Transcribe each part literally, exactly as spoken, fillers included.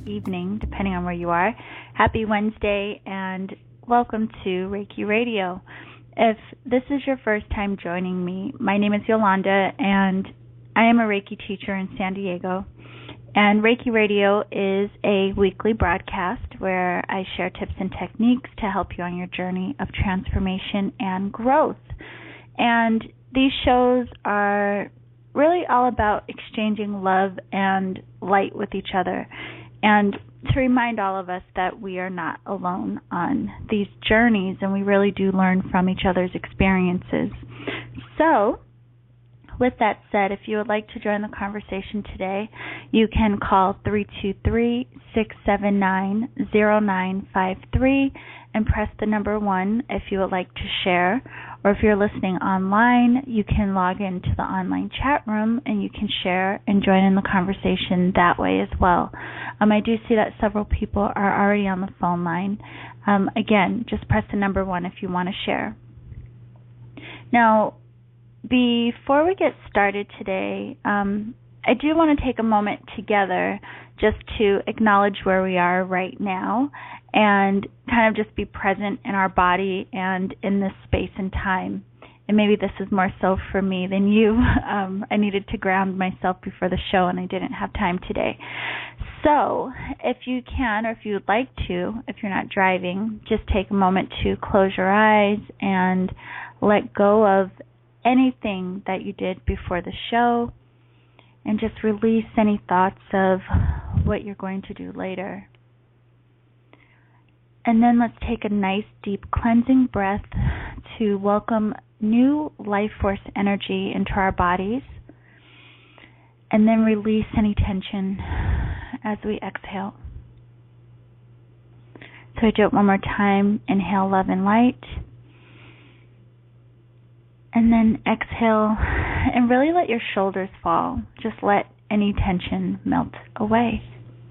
evening, depending on where you are. Happy Wednesday, and welcome to Reiki Radio. If this is your first time joining me, my name is Yolanda, and I am a Reiki teacher in San Diego. And Reiki Radio is a weekly broadcast where I share tips and techniques to help you on your journey of transformation and growth. And these shows are really all about exchanging love and light with each other, and to remind all of us that we are not alone on these journeys, and we really do learn from each other's experiences. So, with that said, if you would like to join the conversation today, you can call three two three, six seven nine, zero nine five three and press the number one if you would like to share. Or if you're listening online, you can log into the online chat room and you can share and join in the conversation that way as well. Um, I do see that several people are already on the phone line. Um, again, just press the number one if you want to share. Now, before we get started today, um, I do want to take a moment together just to acknowledge where we are right now and kind of just be present in our body and in this space and time. And maybe this is more so for me than you. Um, I needed to ground myself before the show, and I didn't have time today. So if you can, or if you would like to, if you're not driving, just take a moment to close your eyes and let go of anything that you did before the show, and just release any thoughts of what you're going to do later. And then let's take a nice deep cleansing breath to welcome new life force energy into our bodies, and then release any tension as we exhale. So I do it one more time. Inhale love and light. And then exhale and really let your shoulders fall. Just let any tension melt away.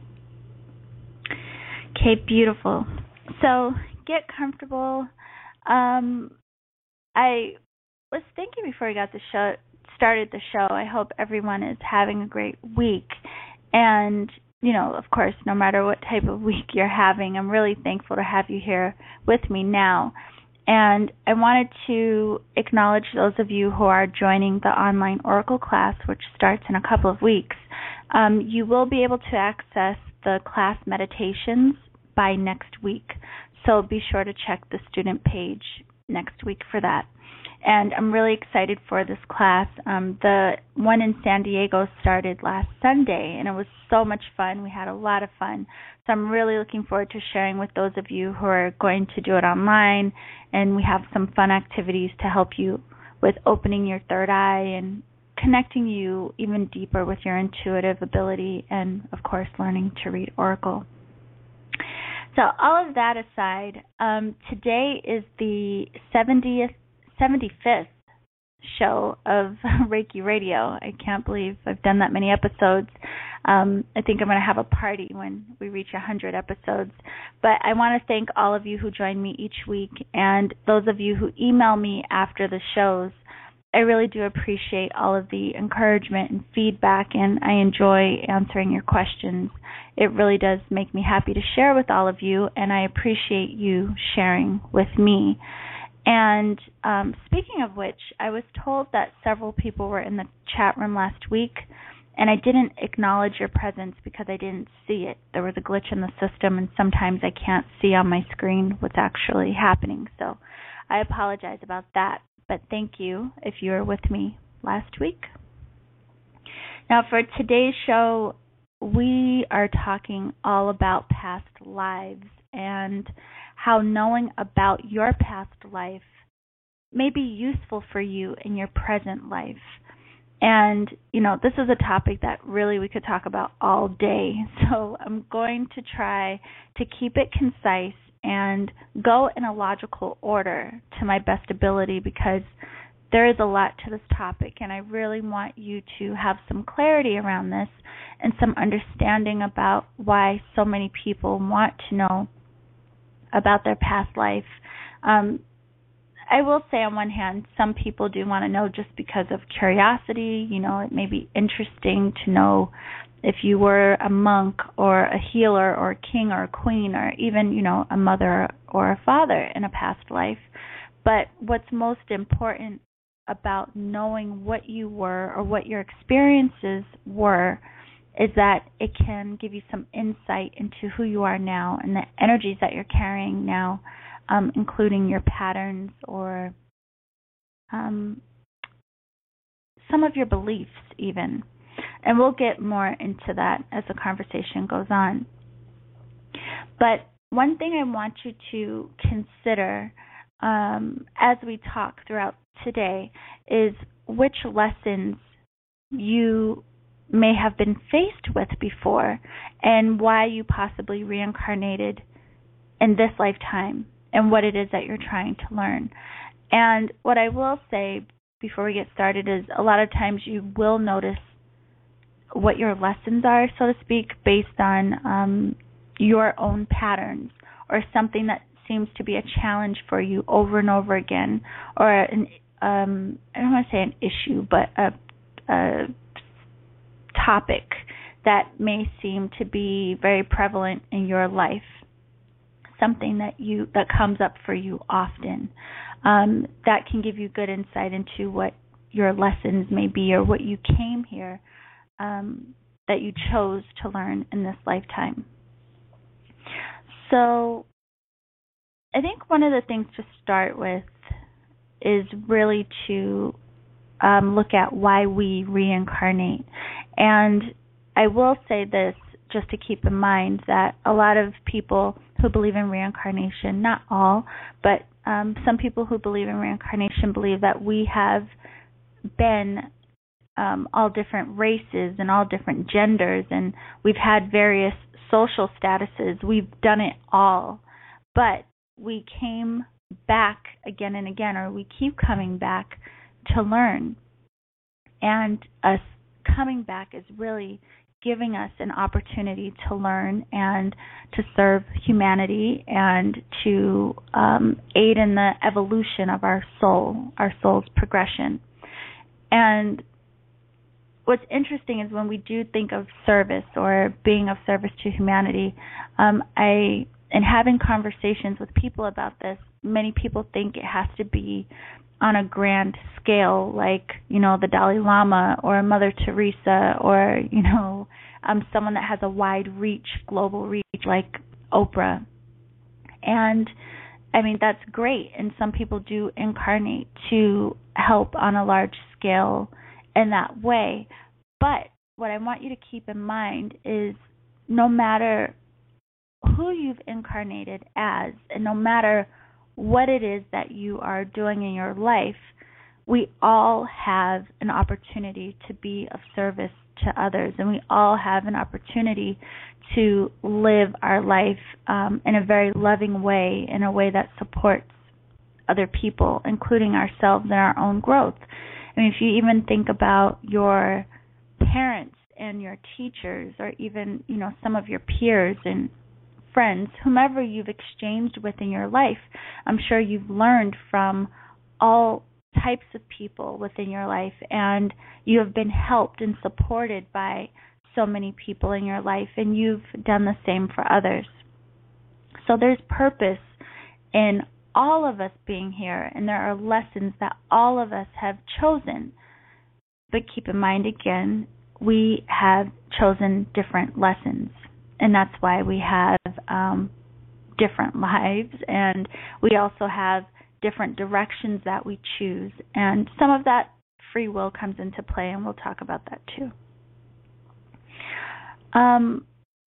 Okay, beautiful. So get comfortable. Um, I was thinking before we got the show started the show, I hope everyone is having a great week. And, you know, of course, no matter what type of week you're having, I'm really thankful to have you here with me now. And I wanted to acknowledge those of you who are joining the online Oracle class, which starts in a couple of weeks. Um, you will be able to access the class meditations by next week. So be sure to check the student page next week for that. And I'm really excited for this class. Um, the one in San Diego started last Sunday, and it was so much fun. We had a lot of fun. So I'm really looking forward to sharing with those of you who are going to do it online, and we have some fun activities to help you with opening your third eye and connecting you even deeper with your intuitive ability, and, of course, learning to read Oracle. So all of that aside, um, today is the seventieth, seventy-fifth show of Reiki Radio. I can't believe I've done that many episodes. Um, I think I'm going to have a party when we reach one hundred episodes. But I want to thank all of you who join me each week, and those of you who email me after the shows. I really do appreciate all of the encouragement and feedback, and I enjoy answering your questions. It really does make me happy to share with all of you, and I appreciate you sharing with me. And um, speaking of which, I was told that several people were in the chat room last week, and I didn't acknowledge your presence because I didn't see it. There was a glitch in the system, and sometimes I can't see on my screen what's actually happening. So I apologize about that. But thank you if you were with me last week. Now, for today's show, we are talking all about past lives and how knowing about your past life may be useful for you in your present life. And, you know, this is a topic that really we could talk about all day. So I'm going to try to keep it concise and go in a logical order to my best ability, because there is a lot to this topic, and I really want you to have some clarity around this and some understanding about why so many people want to know about their past life. Um, I will say on one hand, some people do want to know just because of curiosity. You know, it may be interesting to know if you were a monk or a healer or a king or a queen or even, you know, a mother or a father in a past life. But what's most important about knowing what you were or what your experiences were is that it can give you some insight into who you are now and the energies that you're carrying now, um, including your patterns or um, some of your beliefs even. And we'll get more into that as the conversation goes on. But one thing I want you to consider um, as we talk throughout today is which lessons you may have been faced with before and why you possibly reincarnated in this lifetime and what it is that you're trying to learn. And what I will say before we get started is a lot of times you will notice what your lessons are, so to speak, based on um, your own patterns or something that seems to be a challenge for you over and over again, or an um, I don't want to say an issue, but a, a topic that may seem to be very prevalent in your life, something that you that comes up for you often. Um, that can give you good insight into what your lessons may be or what you came here um, that you chose to learn in this lifetime. So I think one of the things to start with is really to um, look at why we reincarnate. And I will say this just to keep in mind that a lot of people who believe in reincarnation, not all, but um, some people who believe in reincarnation believe that we have been um, all different races and all different genders, and we've had various social statuses. We've done it all, but we came back again and again, or we keep coming back to learn. And us coming back is really giving us an opportunity to learn and to serve humanity and to um, aid in the evolution of our soul, our soul's progression. And what's interesting is when we do think of service or being of service to humanity, um, I, in having conversations with people about this, many people think it has to be on a grand scale, like, you know, the Dalai Lama or Mother Teresa or, you know, um, someone that has a wide reach, global reach, like Oprah. And, I mean, that's great. And some people do incarnate to help on a large scale in that way. But what I want you to keep in mind is no matter who you've incarnated as, and no matter what it is that you are doing in your life, we all have an opportunity to be of service to others, and we all have an opportunity to live our life um, in a very loving way, in a way that supports other people, including ourselves and our own growth. I mean, if you even think about your parents and your teachers, or even, you know, some of your peers and friends, whomever you've exchanged with in your life, I'm sure you've learned from all types of people within your life, and you have been helped and supported by so many people in your life, and you've done the same for others. So there's purpose in all of us being here, and there are lessons that all of us have chosen. But keep in mind, again, we have chosen different lessons. And that's why we have um, different lives, and we also have different directions that we choose. And some of that free will comes into play, and we'll talk about that too. Um,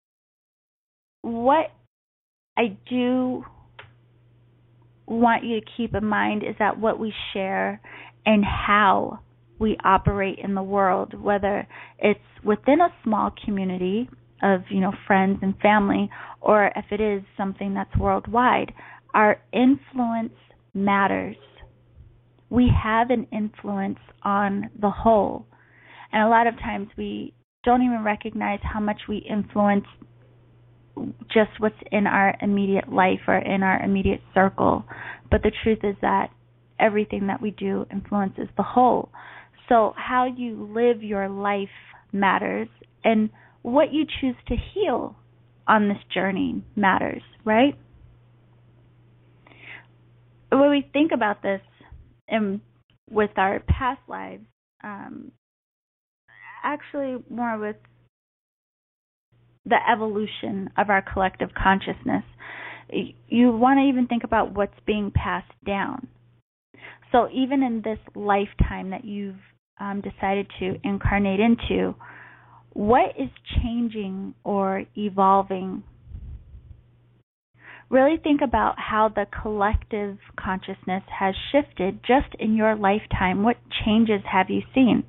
what I do want you to keep in mind is that what we share and how we operate in the world, whether it's within a small community of, you know, friends and family, or if it is something that's worldwide, our influence matters. We have an influence on the whole. And a lot of times we don't even recognize how much we influence just what's in our immediate life or in our immediate circle. But the truth is that everything that we do influences the whole. So how you live your life matters, and what you choose to heal on this journey matters, right? When we think about this and with our past lives, um, actually more with the evolution of our collective consciousness, you want to even think about what's being passed down. So even in this lifetime that you've um, decided to incarnate into, what is changing or evolving? Really think about how the collective consciousness has shifted just in your lifetime. What changes have you seen?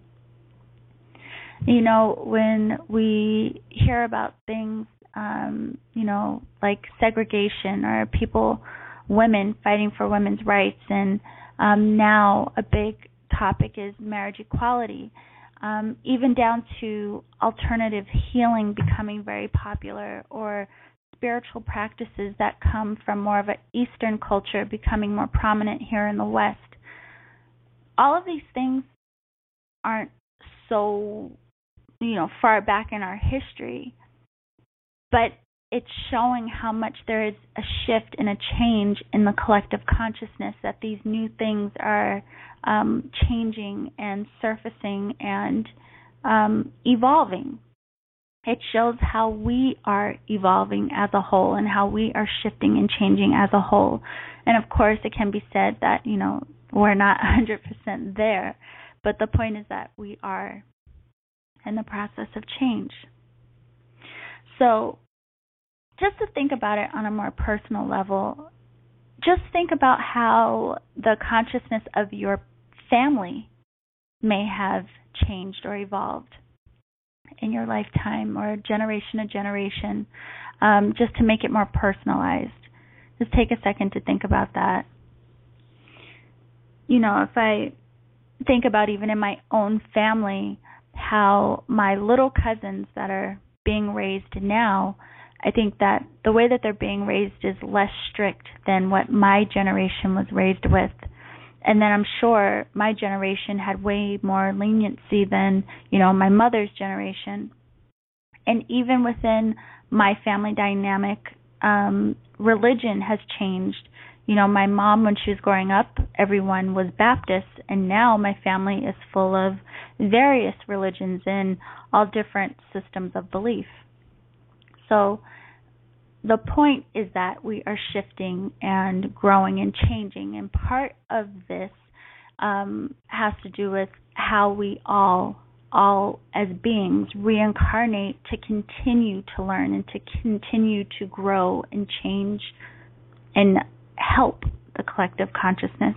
You know, when we hear about things, um, you know, like segregation or people, women fighting for women's rights, and um, now a big topic is marriage equality, um, even down to alternative healing becoming very popular, or spiritual practices that come from more of an Eastern culture becoming more prominent here in the West. All of these things aren't so, you know, far back in our history, but it's showing how much there is a shift and a change in the collective consciousness, that these new things are um, changing and surfacing and um, evolving. It shows how we are evolving as a whole and how we are shifting and changing as a whole. And of course, it can be said that, you know, we're not one hundred percent there, but the point is that we are in the process of change. So just to think about it on a more personal level, just think about how the consciousness of your family may have changed or evolved in your lifetime, or generation to generation, um, just to make it more personalized. Just take a second to think about that. You know, if I think about even in my own family, how my little cousins that are being raised now, I think that the way that they're being raised is less strict than what my generation was raised with. And then I'm sure my generation had way more leniency than, you know, my mother's generation. And even within my family dynamic, um, religion has changed. You know, my mom, when she was growing up, everyone was Baptist, and now my family is full of various religions and all different systems of belief. So the point is that we are shifting and growing and changing, and part of this um, has to do with how we all, all as beings, reincarnate to continue to learn and to continue to grow and change and help the collective consciousness.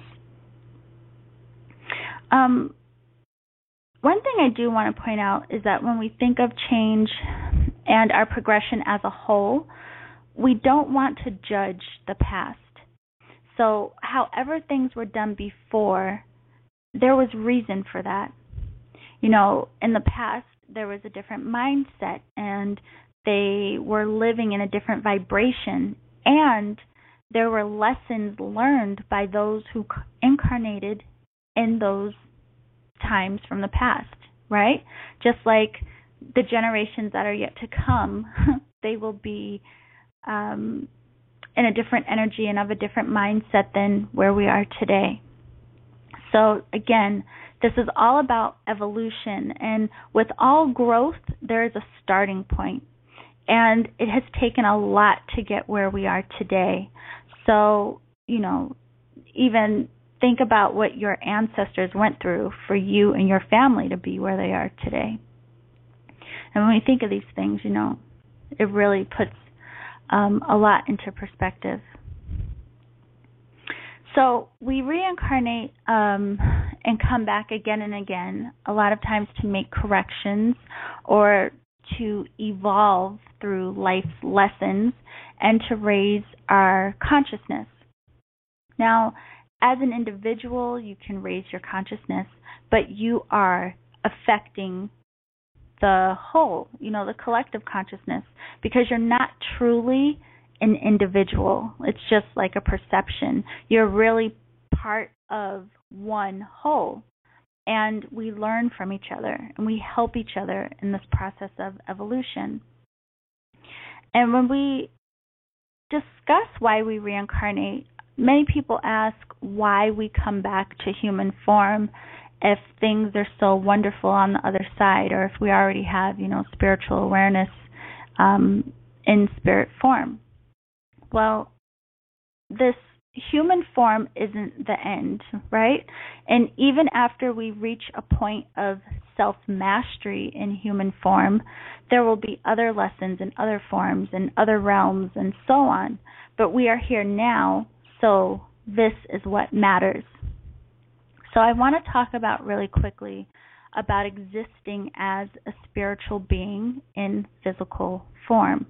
Um, one thing I do want to point out is that when we think of change and our progression as a whole, we don't want to judge the past. So however things were done before, there was reason for that. You know, in the past, there was a different mindset, and they were living in a different vibration, and there were lessons learned by those who incarnated in those times from the past, right? Just like the generations that are yet to come, they will be um, in a different energy and of a different mindset than where we are today. So again, this is all about evolution, and with all growth, there is a starting point, and it has taken a lot to get where we are today. So, you know, even think about what your ancestors went through for you and your family to be where they are today. And when we think of these things, you know, it really puts um, a lot into perspective. So we reincarnate um, and come back again and again, a lot of times to make corrections or to evolve through life's lessons and to raise our consciousness. Now, as an individual, you can raise your consciousness, but you are affecting the whole, you know, the collective consciousness, because you're not truly an individual. It's just like a perception. You're really part of one whole. and we learn from each other, and we help each other in this process of evolution. And when we discuss why we reincarnate, many people ask why we come back to human form if things are so wonderful on the other side, or if we already have, you know, spiritual awareness um, in spirit form. Well, this human form isn't the end, right? And even after we reach a point of self-mastery in human form, there will be other lessons in other forms and other realms and so on. But we are here now, so this is what matters. So I want to talk about really quickly about existing as a spiritual being in physical form.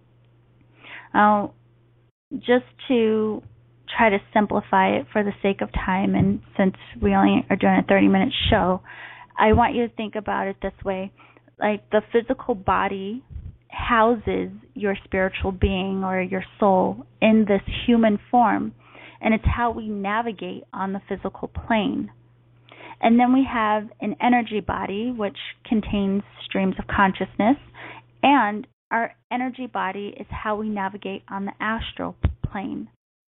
Now, just to try to simplify it for the sake of time, and since we only are doing a thirty-minute show, I want you to think about it this way. Like, the physical body houses your spiritual being or your soul in this human form, and it's how we navigate on the physical plane. And then we have an energy body, which contains streams of consciousness, and our energy body is how we navigate on the astral plane.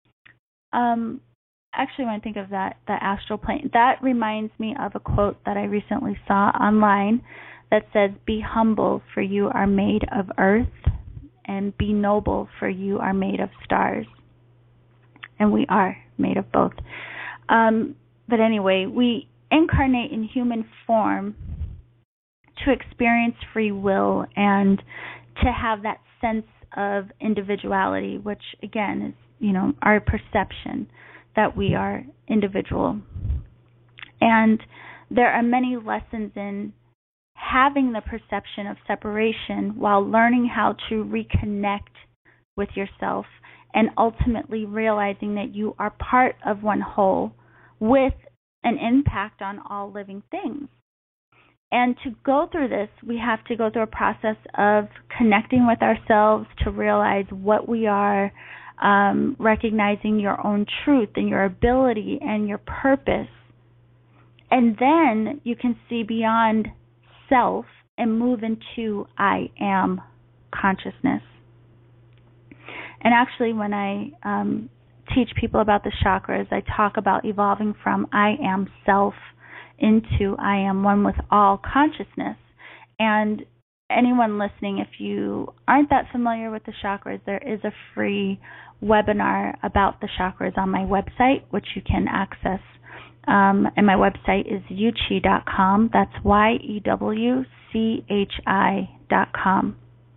Um, actually, when I think of that, the astral plane, that reminds me of a quote that I recently saw online that says, "Be humble, for you are made of earth, and be noble, for you are made of stars." And we are made of both. Um, but anyway, we incarnate in human form to experience free will and to have that sense of individuality, which again is, you know, our perception that we are individual. And there are many lessons in having the perception of separation while learning how to reconnect with yourself and ultimately realizing that you are part of one whole with an impact on all living things. And to go through this, we have to go through a process of connecting with ourselves to realize what we are, um, recognizing your own truth and your ability and your purpose. And then you can see beyond self and move into I am consciousness. And actually, when I um, teach people about the chakras, I talk about evolving from I am self into I am one with all consciousness. And anyone listening, if you aren't that familiar with the chakras, there is a free webinar about the chakras on my website, which you can access. Um, and my website is yewchi dot com. That's Y E W C H I dot com.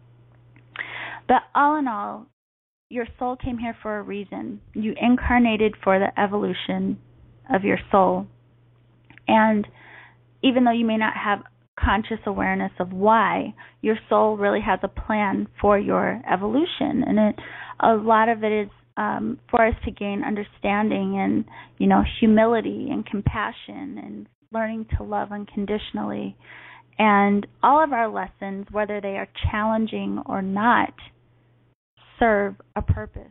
But all in all, your soul came here for a reason. You incarnated for the evolution of your soul. And even though you may not have conscious awareness of why, your soul really has a plan for your evolution. And it, a lot of it is um, for us to gain understanding and, you know, humility and compassion and learning to love unconditionally. And all of our lessons, whether they are challenging or not, serve a purpose.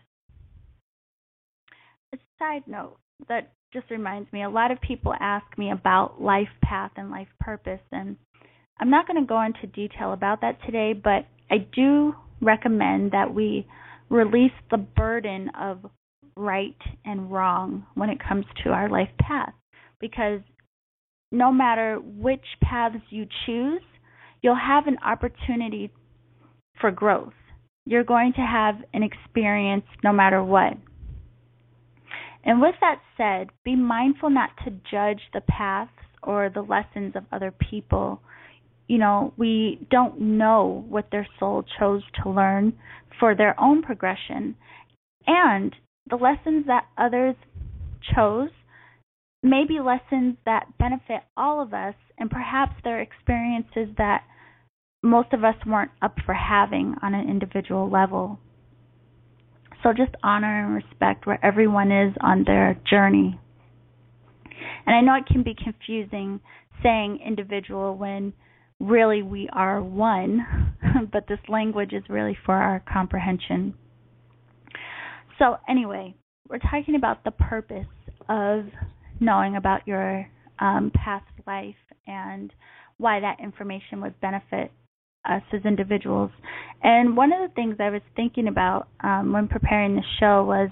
A side note that just reminds me, a lot of people ask me about life path and life purpose, and I'm not going to go into detail about that today, but I do recommend that we release the burden of right and wrong when it comes to our life path, because no matter which paths you choose, you'll have an opportunity for growth. You're going to have an experience no matter what. And with that said, be mindful not to judge the paths or the lessons of other people. You know, we don't know what their soul chose to learn for their own progression. And the lessons that others chose may be lessons that benefit all of us, and perhaps they're experiences that most of us weren't up for having on an individual level. So just honor and respect where everyone is on their journey. And I know it can be confusing saying individual when really we are one, but this language is really for our comprehension. So anyway, we're talking about the purpose of knowing about your um, past life and why that information would benefit us as individuals. And one of the things I was thinking about um, when preparing the show was,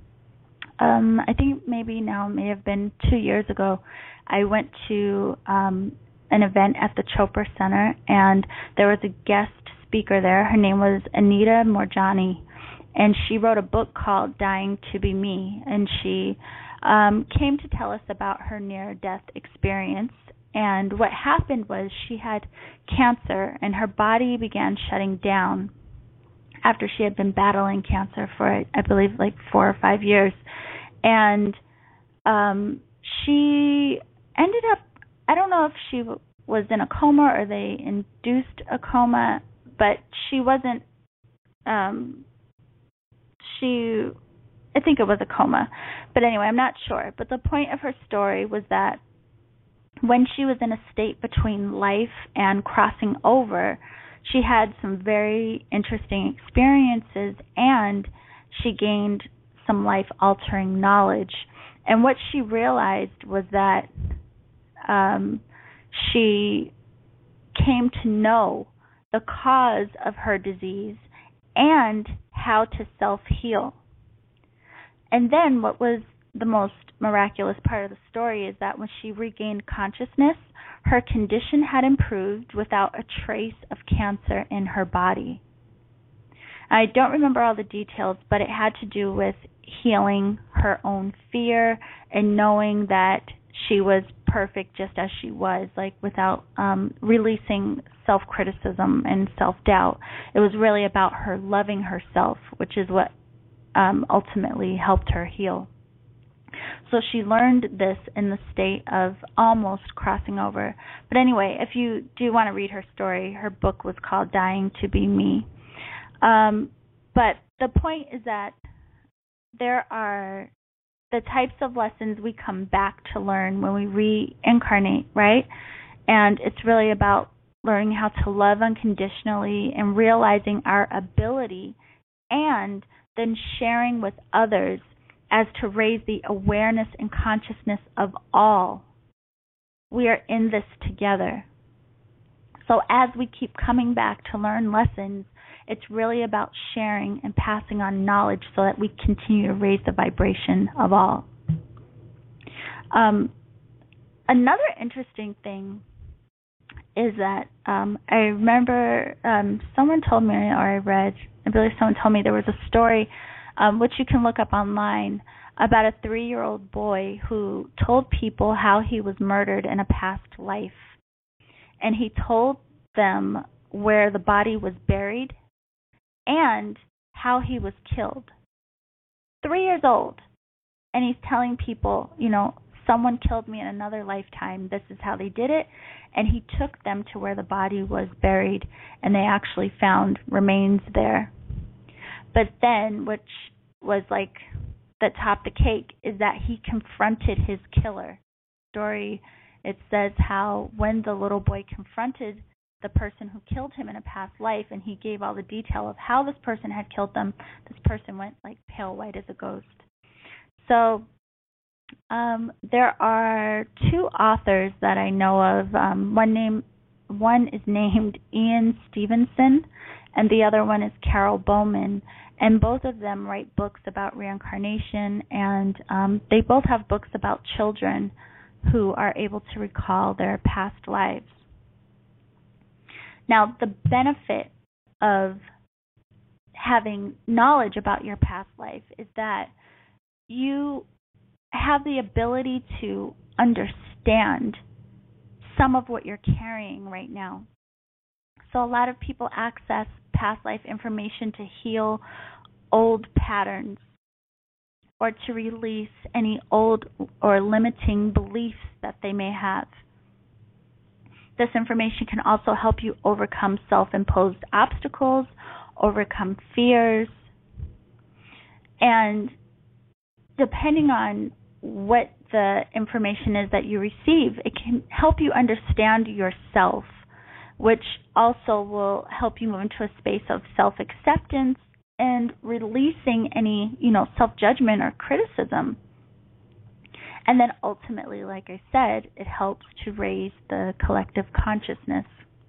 um, I think maybe now may have been two years ago, I went to um, an event at the Chopra Center, and there was a guest speaker there. Her name was Anita Moorjani, and she wrote a book called Dying to Be Me, and she um, came to tell us about her near-death experience. And what happened was she had cancer, and her body began shutting down after she had been battling cancer for, I believe, like four or five years. And um, she ended up, I don't know if she w- was in a coma or they induced a coma, but she wasn't, um, she, I think it was a coma. But anyway, I'm not sure. But the point of her story was that when she was in a state between life and crossing over, she had some very interesting experiences, and she gained some life-altering knowledge. And what she realized was that um, she came to know the cause of her disease and how to self-heal. And then what was the most miraculous part of the story is that when she regained consciousness, her condition had improved without a trace of cancer in her body. I don't remember all the details, but it had to do with healing her own fear and knowing that she was perfect just as she was, like without um, releasing self-criticism and self-doubt. It was really about her loving herself, which is what um, ultimately helped her heal. So she learned this in the state of almost crossing over. But anyway, if you do want to read her story, her book was called Dying to Be Me. Um, but the point is that there are the types of lessons we come back to learn when we reincarnate, right? And it's really about learning how to love unconditionally and realizing our ability, and then sharing with others as to raise the awareness and consciousness of all. We are in this together. So as we keep coming back to learn lessons, it's really about sharing and passing on knowledge so that we continue to raise the vibration of all. Um, another interesting thing is that um, I remember um, someone told me, or I read, I believe someone told me there was a story, um, which you can look up online, about a three-year-old boy who told people how he was murdered in a past life. And he told them where the body was buried and how he was killed. Three years old. And he's telling people, you know, someone killed me in another lifetime. This is how they did it. And he took them to where the body was buried, and they actually found remains there. But then, which was like the top the cake, is that he confronted his killer. Story, it says how when the little boy confronted the person who killed him in a past life, and he gave all the detail of how this person had killed them, this person went like pale white as a ghost. So um, there are two authors that I know of. Um, one name, one is named Ian Stevenson, and the other one is Carol Bowman. And both of them write books about reincarnation, and um, they both have books about children who are able to recall their past lives. Now, the benefit of having knowledge about your past life is that you have the ability to understand some of what you're carrying right now. So a lot of people access past life information to heal old patterns or to release any old or limiting beliefs that they may have. This information can also help you overcome self-imposed obstacles, overcome fears, and depending on what the information is that you receive, it can help you understand yourself, which also will help you move into a space of self-acceptance and releasing any, you know, self-judgment or criticism. And then ultimately, like I said, it helps to raise the collective consciousness.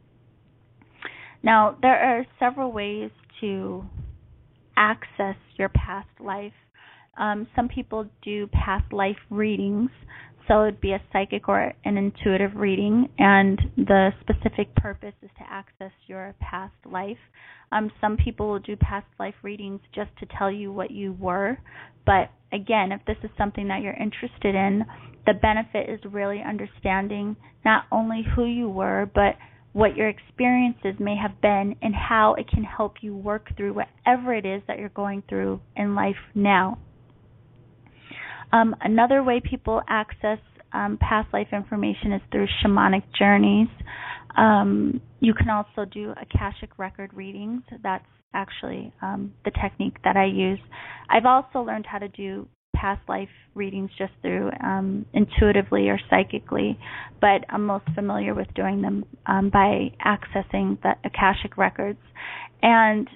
Now, there are several ways to access your past life. Um, some people do past life readings, so it'd be a psychic or an intuitive reading, and the specific purpose is to access your past life. Um, some people will do past life readings just to tell you what you were, but again, if this is something that you're interested in, the benefit is really understanding not only who you were, but what your experiences may have been and how it can help you work through whatever it is that you're going through in life now. Um, another way people access um, past life information is through shamanic journeys. Um, you can also do Akashic record readings. That's actually um, the technique that I use. I've also learned how to do past life readings just through um, intuitively or psychically, but I'm most familiar with doing them um, by accessing the Akashic records. And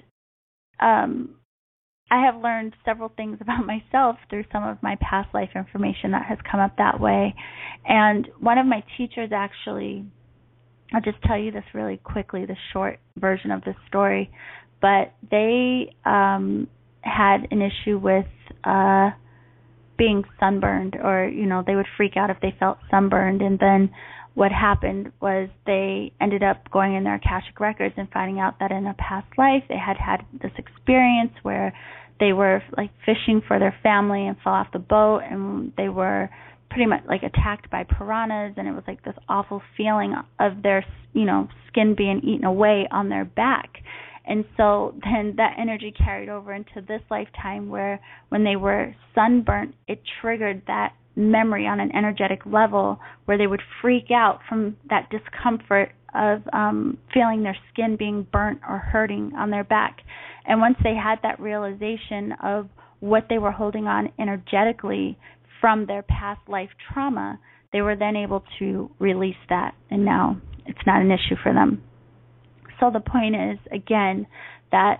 um, I have learned several things about myself through some of my past life information that has come up that way. And one of my teachers actually, I'll just tell you this really quickly, the short version of this story, but they um, had an issue with uh, being sunburned, or, you know, they would freak out if they felt sunburned. And then what happened was they ended up going in their Akashic records and finding out that in a past life they had had this experience where they were like fishing for their family and fell off the boat, and they were pretty much like attacked by piranhas, and it was like this awful feeling of their, you know, skin being eaten away on their back. And so then that energy carried over into this lifetime where when they were sunburnt, it triggered that memory on an energetic level where they would freak out from that discomfort of um, feeling their skin being burnt or hurting on their back. And once they had that realization of what they were holding on energetically from their past life trauma, they were then able to release that, and now it's not an issue for them. So the point is, again, that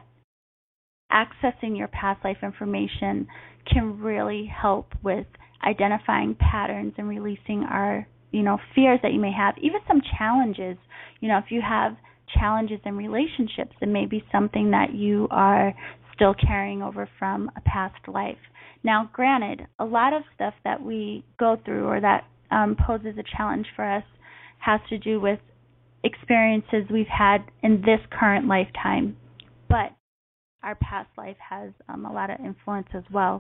accessing your past life information can really help with identifying patterns and releasing our, you know, fears that you may have, even some challenges. You know, if you have challenges in relationships, it may be something that you are still carrying over from a past life. Now, granted, a lot of stuff that we go through or that um, poses a challenge for us has to do with experiences we've had in this current lifetime, but our past life has um, a lot of influence as well.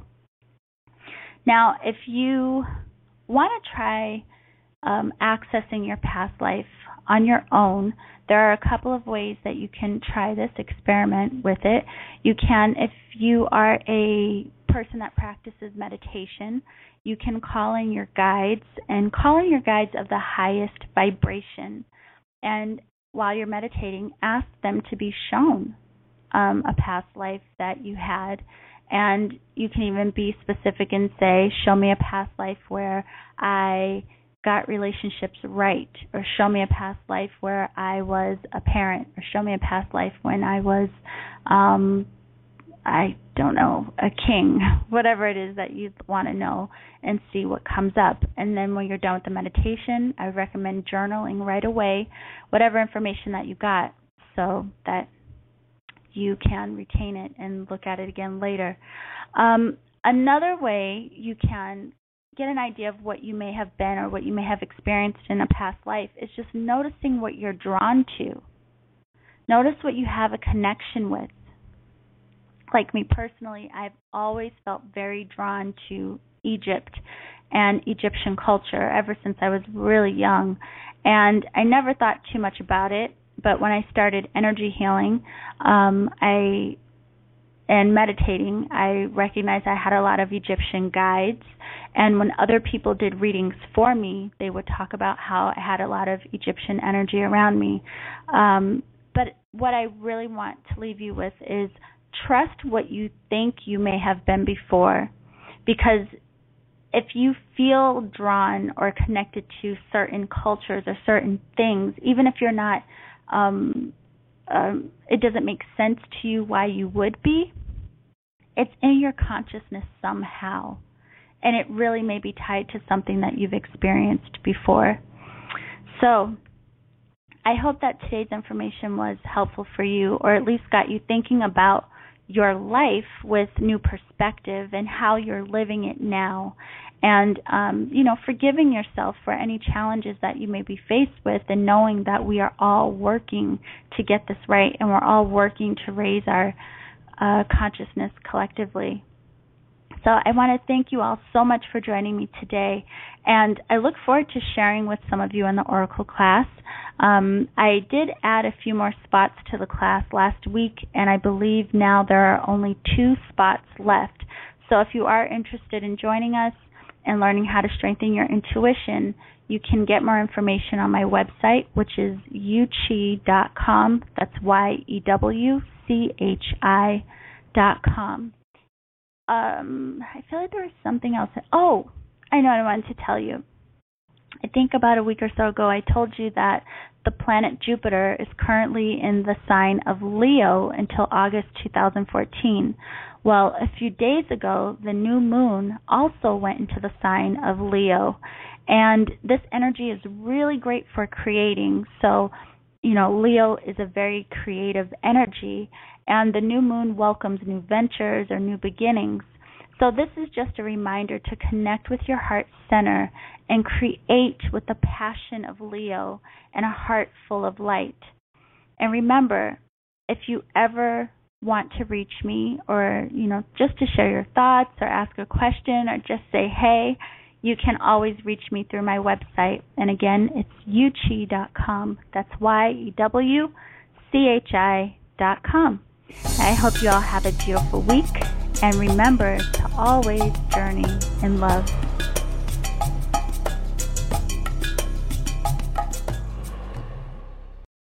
Now, if you want to try um, accessing your past life on your own, there are a couple of ways that you can try this, experiment with it. You can, if you are a person that practices meditation, you can call in your guides, and call in your guides of the highest vibration. And while you're meditating, ask them to be shown um, a past life that you had. And you can even be specific and say, show me a past life where I got relationships right, or show me a past life where I was a parent, or show me a past life when I was, um, I don't know, a king, whatever it is that you want to know, and see what comes up. And then when you're done with the meditation, I recommend journaling right away, whatever information that you got, so that you can retain it and look at it again later. Um, another way you can get an idea of what you may have been or what you may have experienced in a past life is just noticing what you're drawn to. Notice what you have a connection with. Like me personally, I've always felt very drawn to Egypt and Egyptian culture ever since I was really young. And I never thought too much about it, but when I started energy healing um, I and meditating, I recognized I had a lot of Egyptian guides. And when other people did readings for me, they would talk about how I had a lot of Egyptian energy around me. Um, but what I really want to leave you with is trust what you think you may have been before, because if you feel drawn or connected to certain cultures or certain things, even if you're not, um, um, it doesn't make sense to you why you would be, it's in your consciousness somehow. and it really may be tied to something that you've experienced before. So I hope that today's information was helpful for you, or at least got you thinking about your life with new perspective and how you're living it now. And, um, you know, forgiving yourself for any challenges that you may be faced with, and knowing that we are all working to get this right, and we're all working to raise our uh, consciousness collectively. So I want to thank you all so much for joining me today, and I look forward to sharing with some of you in the Oracle class. Um, I did add a few more spots to the class last week, and I believe now there are only two spots left. So if you are interested in joining us and learning how to strengthen your intuition, you can get more information on my website, which is yu chi dot com. That's Y E W C H I dot com. Um, I feel like there was something else. Oh, I know what I wanted to tell you. I think about a week or so ago I told you that the planet Jupiter is currently in the sign of Leo until August two thousand fourteen. Well, a few days ago, the new moon also went into the sign of Leo. And this energy is really great for creating. So, you know, Leo is a very creative energy, and the new moon welcomes new ventures or new beginnings. So this is just a reminder to connect with your heart center and create with the passion of Leo and a heart full of light. And remember, if you ever want to reach me, or, you know, just to share your thoughts or ask a question or just say hey, you can always reach me through my website. And again, it's yu chi dot com. That's Y E W C H I dot com. I hope you all have a beautiful week, and remember to always journey in love.